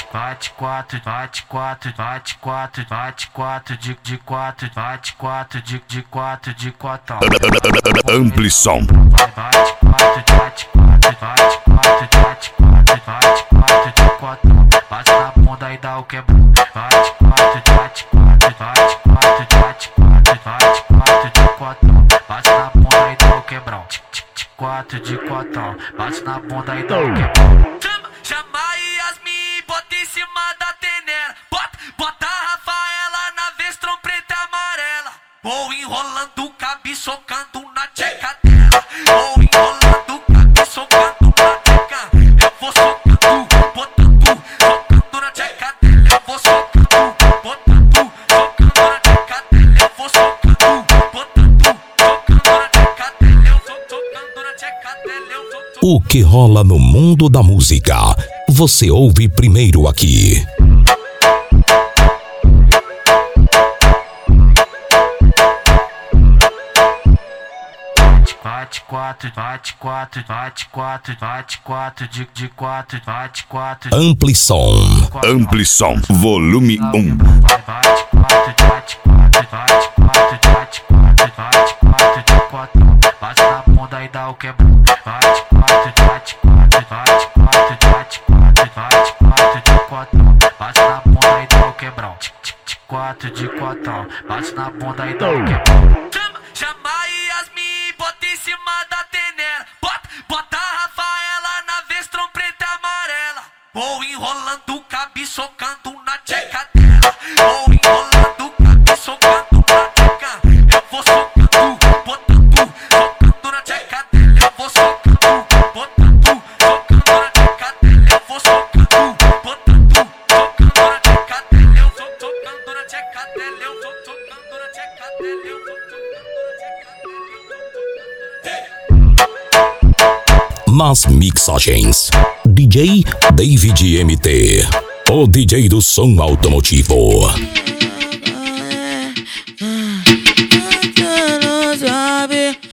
bate quatro, bate quatro, bate quatro, bate quatro de quatro, bate quatro de quatro de quatro. Amplisom. Bate quatro, bate quatro, bate quatro, bate quatro, bate quatro de quatro. Bate na bunda e dá o quebrão. Bate quatro, bate quatro, bate quatro, bate quatro, bate quatro de quatro. Bate na bunda e dá o quebrão. Quatro de quatro. Bate na bunda e dá o quebrão. Chama Yasmin, bota em cima da tenera. Bota a Rafaela na vez, trompeta amarela. Vou enrolando o cabe, socando na tcheca dela. Vou enrolando o cabe, socando na tcheca. Eu vou socando, botando, socando na tcheca dela. Eu vou socando, botando, socando na tcheca dela. Eu vou socando, botando, socando na tcheca dela. Eu vou socando na tcheca dela. O que rola no mundo da música, você ouve primeiro aqui. Bate quatro, bate quatro, bate quatro, bate quatro de quatro, bate quatro. Amplisom. Amplisom, volume 1. Bate quatro, bate quatro, bate quatro, bate quatro, bate quatro de quatro. Bate na bunda e dá o quebrão. Bate quatro, bate quatro, bate quatro, bate quatro, bate quatro de quatro. Bate na bunda e dá o quebrão. Quatro de quatro. Bate na bunda e dá o quebrão. Chama Yasmin, bota em cima da tenera. Bota a Rafaela na vez, trompeta amarela. Vou enrolando o cabe, socando na tcheca dela. Vou enrolando o cabe, socando na tcheca. Eu vou socando, botando, socando na tcheca dela. Eu vou socando, botando, socando na tcheca dela. Eu vou socando, botando, socando na tcheca dela. Eu vou socando na tcheca dela. Eu vou socando na tcheca dela. Eu vou socando. Nas mixagens, DJ David MT, o DJ do som automotivo.